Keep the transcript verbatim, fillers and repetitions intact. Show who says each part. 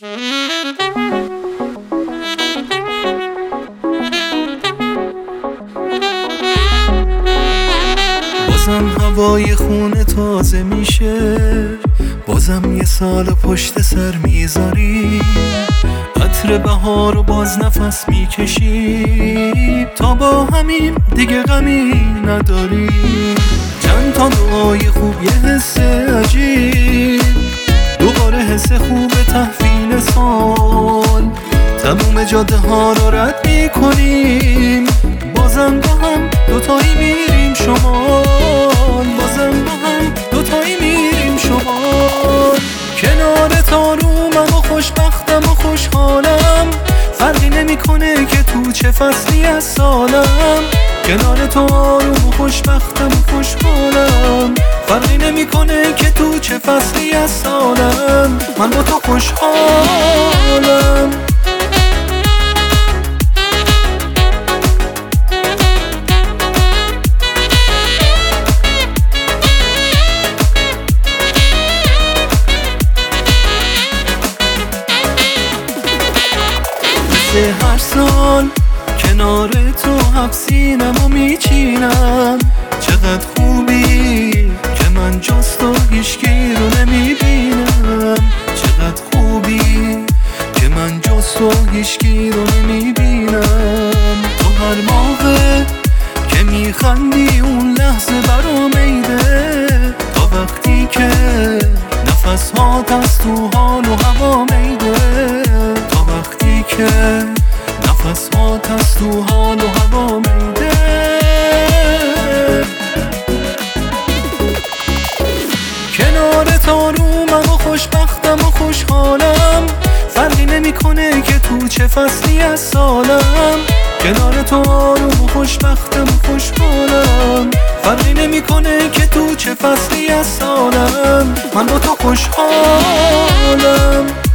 Speaker 1: بازم هوای خونه تازه میشه، بازم یه سال پشت سر میذاری، عطر بهار و باز نفس میکشی، تا با همین دیگه غمی نداری. چند تا دعای خوب، یه حس عجیب، دوباره حس خوب تحویل سال، تموم جاده ها رو رد میکنیم، بازم با هم دوتایی میریم شمال، بازم با هم دوتایی میریم شمال. کنارت آرومم و خوشبختم و خوشحالم، فرقی نمیکنه که تو چه فصلی از سالم. کنارت آروم و خوشبختم و خوشحالم، فرقی نمیکنه که تو چه فصلی از سالم. من با تو خوشحالم. هر سال کنار تو حبسینم و میچینم، چقدر خوبی که من جز تو هیچکی رو نمیبینم، چقدر خوبی که من جز تو هیچکی رو نمیبینم. تو هر موقع که میخندی اون لحظه برام عیده، تا وقتی که نفس هات از تو حال و هوا میده، تا وقتی که نفس هات از تو حال و هوا میده. کنارت آرومم و خوشبختم و خوشحالم، فرقی نمیکنه که تو چه فصلی از سالم. کنارت آروم و خوشبختم و خوشحالم، فرقی نمیکنه که تو چه فصلی از سالم. من با تو خوشحالم.